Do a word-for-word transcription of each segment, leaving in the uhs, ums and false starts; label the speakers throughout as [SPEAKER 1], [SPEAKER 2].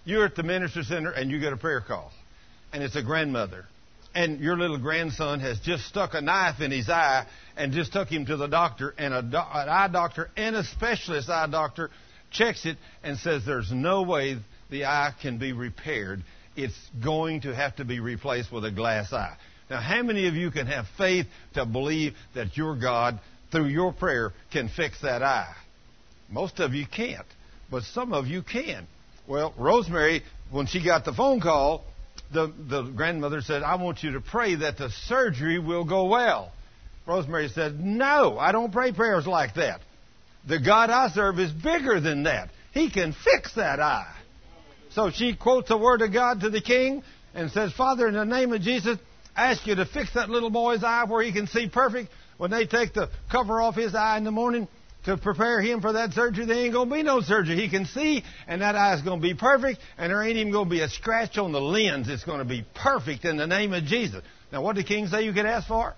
[SPEAKER 1] You're at the ministry center and you get a prayer call. And it's a grandmother. And your little grandson has just stuck a knife in his eye and just took him to the doctor. And a do- an eye doctor and a specialist eye doctor checks it and says there's no way the eye can be repaired. It's going to have to be replaced with a glass eye. Now, how many of you can have faith to believe that your God, through your prayer, can fix that eye? Most of you can't, but some of you can. Well, Rosemary, when she got the phone call, the, the grandmother said, I want you to pray that the surgery will go well. Rosemary said, no, I don't pray prayers like that. The God I serve is bigger than that. He can fix that eye. So she quotes the word of God to the king and says, Father, in the name of Jesus, I ask you to fix that little boy's eye where he can see perfect. When they take the cover off his eye in the morning to prepare him for that surgery, there ain't going to be no surgery. He can see, and that eye is going to be perfect, and there ain't even going to be a scratch on the lens. It's going to be perfect in the name of Jesus. Now, what did the king say you could ask for?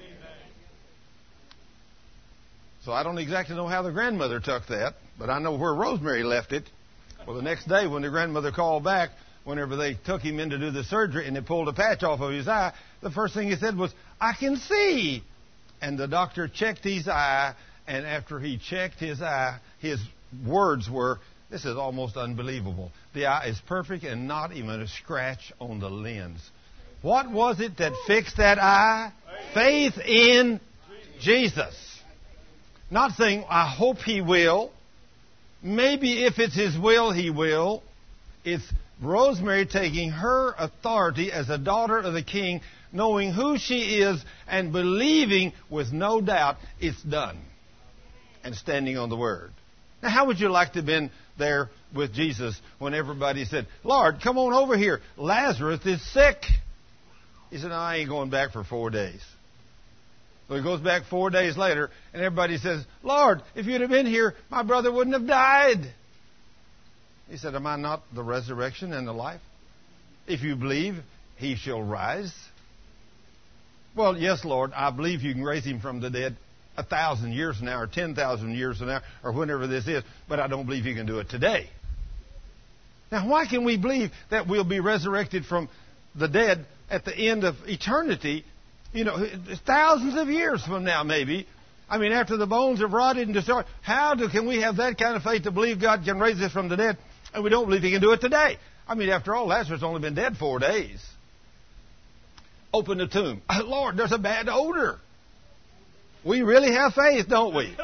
[SPEAKER 1] So I don't exactly know how the grandmother took that, but I know where Rosemary left it. Well, the next day when the grandmother called back, whenever they took him in to do the surgery and they pulled a patch off of his eye, the first thing he said was, I can see. And the doctor checked his eye, and after he checked his eye, his words were, this is almost unbelievable. The eye is perfect and not even a scratch on the lens. What was it that fixed that eye? Faith in Jesus. Not saying, I hope he will. Maybe if it's his will, he will. It's Rosemary taking her authority as a daughter of the king, knowing who she is and believing with no doubt it's done. And standing on the word. Now, how would you like to have been there with Jesus when everybody said, Lord, come on over here. Lazarus is sick. He said, no, I ain't going back for four days. So he goes back four days later, and everybody says, Lord, if you'd have been here, my brother wouldn't have died. He said, am I not the resurrection and the life? If you believe, he shall rise. Well, yes, Lord, I believe you can raise him from the dead a thousand years from now or ten thousand years from now or whenever this is, but I don't believe you can do it today. Now, why can we believe that we'll be resurrected from the dead at the end of eternity, you know, thousands of years from now maybe? I mean, after the bones have rotted and destroyed, how do, can we have that kind of faith to believe God can raise us from the dead and we don't believe he can do it today? I mean, after all, Lazarus has only been dead four days. Open the tomb. Lord, there's a bad odor. We really have faith, don't we?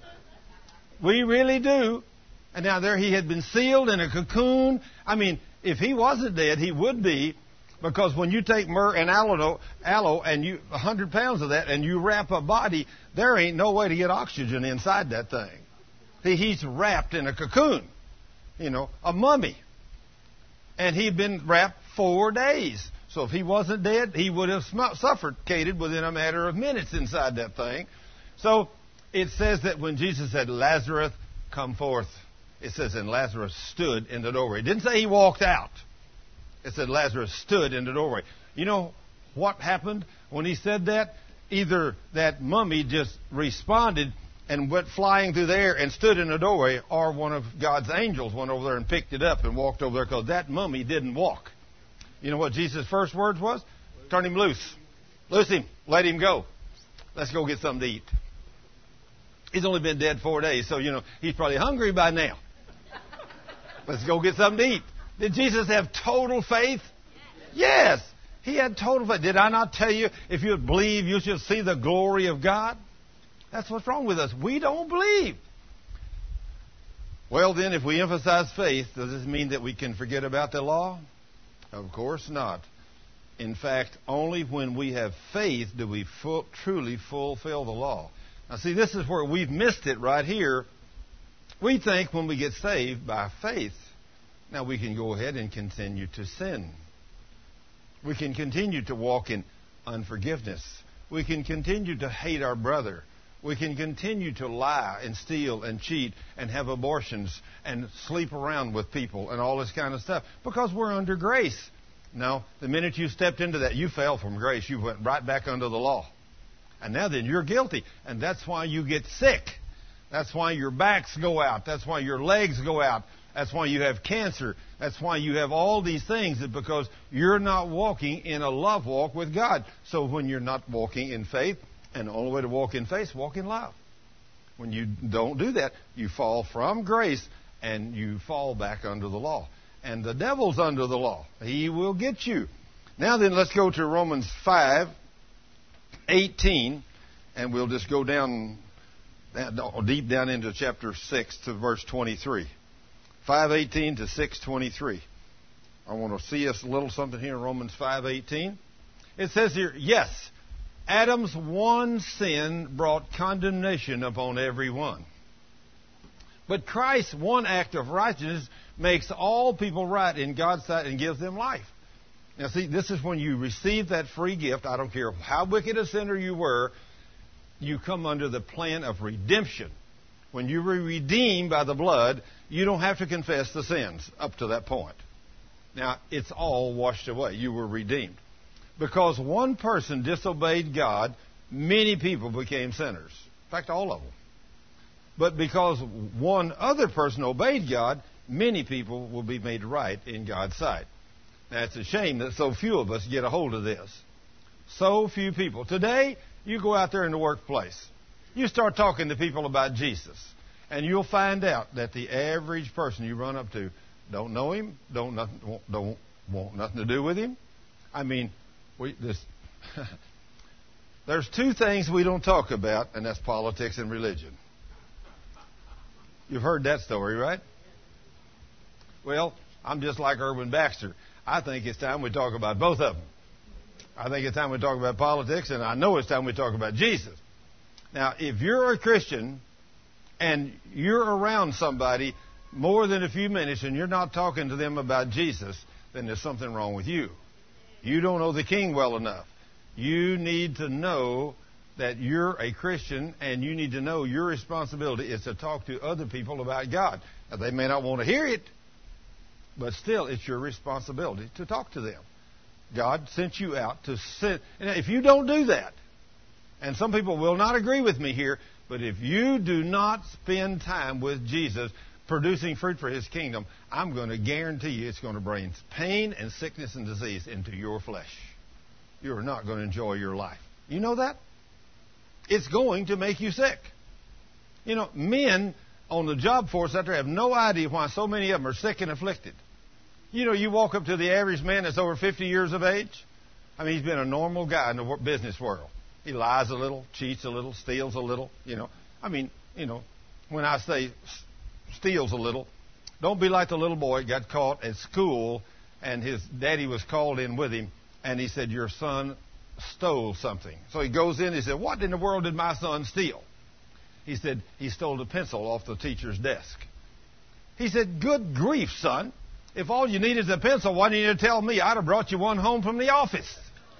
[SPEAKER 1] We really do. And now there he had been sealed in a cocoon. I mean, if he wasn't dead, he would be. Because when you take myrrh and aloe, aloe and you a hundred pounds of that and you wrap a body, there ain't no way to get oxygen inside that thing. He, he's wrapped in a cocoon, you know, a mummy. And he'd been wrapped four days. So if he wasn't dead, he would have suffocated within a matter of minutes inside that thing. So it says that when Jesus said, Lazarus, come forth, it says, and Lazarus stood in the doorway. It didn't say he walked out. It said Lazarus stood in the doorway. You know what happened when he said that? Either that mummy just responded and went flying through the air and stood in the doorway, or one of God's angels went over there and picked it up and walked over there, because that mummy didn't walk. You know what Jesus' first words was? Turn him loose. Loose him. Let him go. Let's go get something to eat. He's only been dead four days, so, you know, he's probably hungry by now. Let's go get something to eat. Did Jesus have total faith? Yes. He had total faith. Did I not tell you, if you believe, you shall see the glory of God? That's what's wrong with us. We don't believe. Well, then, if we emphasize faith, does this mean that we can forget about the law? Of course not. In fact, only when we have faith do we full, truly fulfill the law. Now, see, this is where we've missed it right here. We think when we get saved by faith, now we can go ahead and continue to sin. We can continue to walk in unforgiveness. We can continue to hate our brother. We can continue to lie and steal and cheat and have abortions and sleep around with people and all this kind of stuff because we're under grace. No, the minute you stepped into that, you fell from grace. You went right back under the law. And now then, you're guilty. And that's why you get sick. That's why your backs go out. That's why your legs go out. That's why you have cancer. That's why you have all these things, because you're not walking in a love walk with God. So when you're not walking in faith, and the only way to walk in faith is walk in love. When you don't do that, you fall from grace and you fall back under the law. And the devil's under the law. He will get you. Now then, let's go to Romans five eighteen, and we'll just go down, deep down into chapter six to verse twenty-three. five eighteen to six twenty-three. I want to see us a little something here in Romans five eighteen. It says here, yes, Adam's one sin brought condemnation upon everyone. But Christ's one act of righteousness makes all people right in God's sight and gives them life. Now see, this is when you receive that free gift. I don't care how wicked a sinner you were, you come under the plan of redemption. When you were redeemed by the blood, you don't have to confess the sins up to that point. Now, it's all washed away. You were redeemed. Because one person disobeyed God, many people became sinners. In fact, all of them. But because one other person obeyed God, many people will be made right in God's sight. Now, it's a shame that so few of us get a hold of this. So few people. Today, you go out there in the workplace. You start talking to people about Jesus, and you'll find out that the average person you run up to don't know him, don't nothing, don't want nothing to do with him. I mean, we this. There's two things we don't talk about, and that's politics and religion. You've heard that story, right? Well, I'm just like Irwin Baxter. I think it's time we talk about both of them. I think it's time we talk about politics, and I know it's time we talk about Jesus. Now, if you're a Christian and you're around somebody more than a few minutes and you're not talking to them about Jesus, then there's something wrong with you. You don't know the King well enough. You need to know that you're a Christian, and you need to know your responsibility is to talk to other people about God. Now, they may not want to hear it, but still, it's your responsibility to talk to them. God sent you out to send. And if you don't do that, and some people will not agree with me here, but if you do not spend time with Jesus producing fruit for His kingdom, I'm going to guarantee you it's going to bring pain and sickness and disease into your flesh. You're not going to enjoy your life. You know that? It's going to make you sick. You know, men on the job force out there have no idea why so many of them are sick and afflicted. You know, you walk up to the average man that's over fifty years of age. I mean, he's been a normal guy in the business world. He lies a little, cheats a little, steals a little, you know. I mean, you know, when I say steals a little, don't be like the little boy got caught at school and his daddy was called in with him and he said, your son stole something. So he goes in and he said, what in the world did my son steal? He said, he stole a pencil off the teacher's desk. He said, good grief, son. If all you need is a pencil, why didn't you tell me? I'd have brought you one home from the office.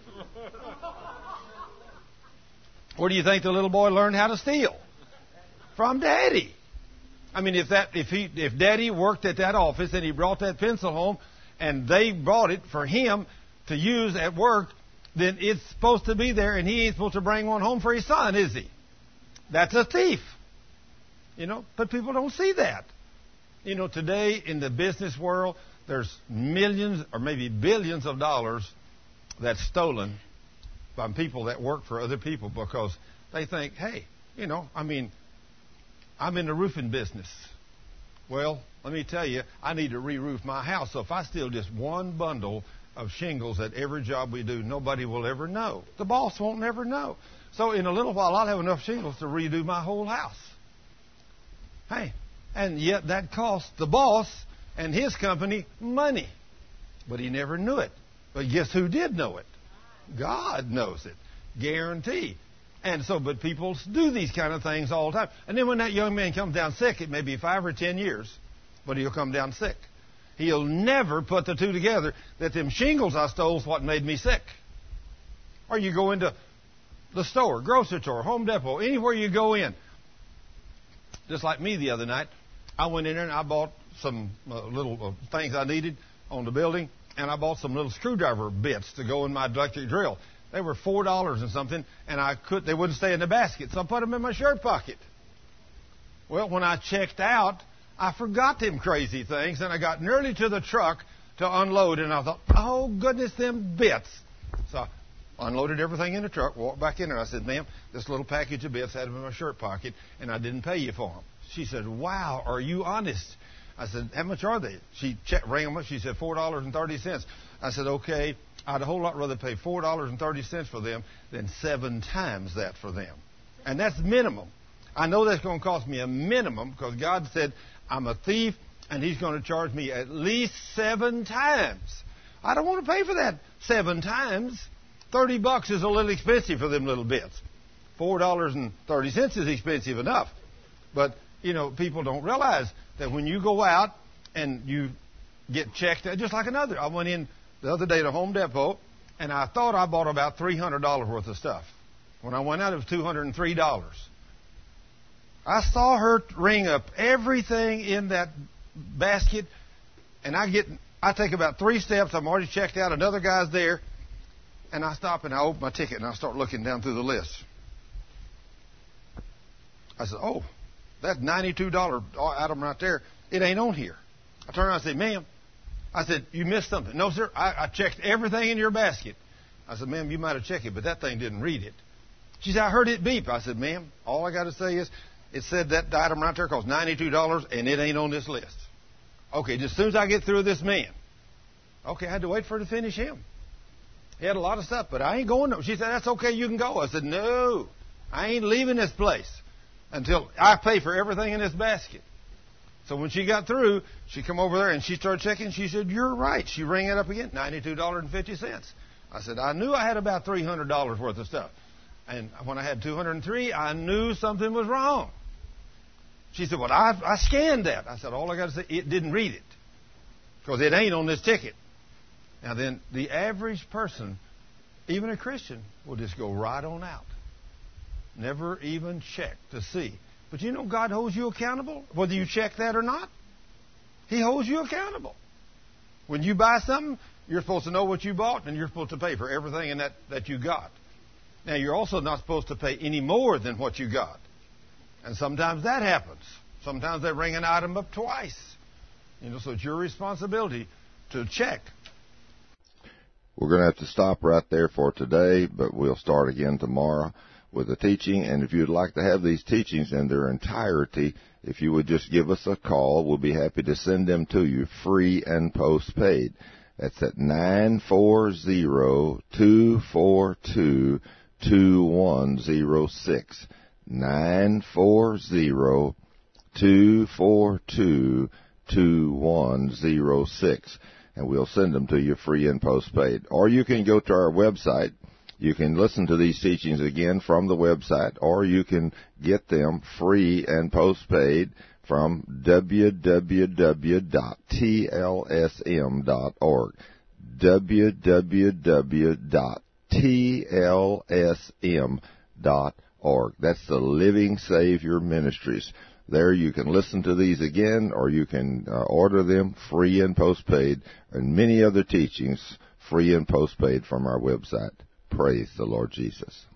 [SPEAKER 1] Where do you think the little boy learned how to steal? From Daddy. I mean, if that, if he, if Daddy worked at that office and he brought that pencil home and they bought it for him to use at work, then it's supposed to be there and he ain't supposed to bring one home for his son, is he? That's a thief. You know, but people don't see that. You know, today in the business world, there's millions or maybe billions of dollars that's stolen by people that work for other people because they think, hey, you know, I mean, I'm in the roofing business. Well, let me tell you, I need to re-roof my house. So if I steal just one bundle of shingles at every job we do, nobody will ever know. The boss won't never know. So in a little while, I'll have enough shingles to redo my whole house. Hey, and yet that cost the boss and his company money. But he never knew it. But guess who did know it? God knows it. Guarantee. And so, but people do these kind of things all the time. And then when that young man comes down sick, it may be five or ten years, but he'll come down sick. He'll never put the two together that them shingles I stole is what made me sick. Or you go into the store, grocery store, Home Depot, anywhere you go in. Just like me the other night, I went in there and I bought some uh, little uh, things I needed on the building, and I bought some little screwdriver bits to go in my electric drill. They were four dollars and something, and I could they wouldn't stay in the basket, so I put them in my shirt pocket. Well, when I checked out, I forgot them crazy things, and I got nearly to the truck to unload, and I thought, oh, goodness, them bits. So I unloaded everything in the truck, walked back in there. I said, ma'am, this little package of bits had them in my shirt pocket, and I didn't pay you for them. She said, wow, are you honest? I said, how much are they? She checked, rang them up. She said, four dollars and thirty cents. I said, okay, I'd a whole lot rather pay four dollars and thirty cents for them than seven times that for them. And that's minimum. I know that's going to cost me a minimum because God said I'm a thief and He's going to charge me at least seven times. I don't want to pay for that seven times. Thirty bucks is a little expensive for them little bits. Four dollars and thirty cents is expensive enough. But, you know, people don't realize that when you go out and you get checked, just like another. I went in the other day to Home Depot, and I thought I bought about three hundred dollars worth of stuff. When I went out, it was two hundred three dollars. I saw her ring up everything in that basket, and I get, I take about three steps. I'm already checked out. Another guy's there, and I stop and I open my ticket and I start looking down through the list. I said, oh, that ninety-two dollars item right there, it ain't on here. I turned around and said, ma'am, I said, you missed something. No, sir, I, I checked everything in your basket. I said, ma'am, you might have checked it, but that thing didn't read it. She said, I heard it beep. I said, ma'am, all I got to say is it said that item right there costs ninety-two dollars, and it ain't on this list. Okay, just as soon as I get through with this man. Okay, I had to wait for her to finish him. He had a lot of stuff, but I ain't going to. She said, that's okay, you can go. I said, no, I ain't leaving this place until I pay for everything in this basket. So when she got through, she come over there and she started checking. She said, you're right. She rang it up again, ninety-two dollars and fifty cents. I said, I knew I had about three hundred dollars worth of stuff. And when I had two hundred three, I knew something was wrong. She said, well, I, I scanned that. I said, all I got to say, it didn't read it because it ain't on this ticket. Now then, the average person, even a Christian, will just go right on out. Never even check to see. But you know God holds you accountable, whether you check that or not. He holds you accountable. When you buy something, you're supposed to know what you bought, and you're supposed to pay for everything in that, that you got. Now, you're also not supposed to pay any more than what you got. And sometimes that happens. Sometimes they ring an item up twice. You know, so it's your responsibility to check.
[SPEAKER 2] We're going to have to stop right there for today, but we'll start again tomorrow with the teaching. And if you'd like to have these teachings in their entirety, if you would just give us a call, we'll be happy to send them to you free and postpaid. That's at nine four zero, two four two, two one zero six. nine four zero, two four two, two one zero six. And we'll send them to you free and postpaid. Or you can go to our website. You can listen to these teachings again from the website, or you can get them free and postpaid from w w w dot t l s m dot org. w w w dot t l s m dot org. That's the Living Savior Ministries. There you can listen to these again, or you can uh, order them free and postpaid, and many other teachings free and postpaid from our website. Praise the Lord Jesus.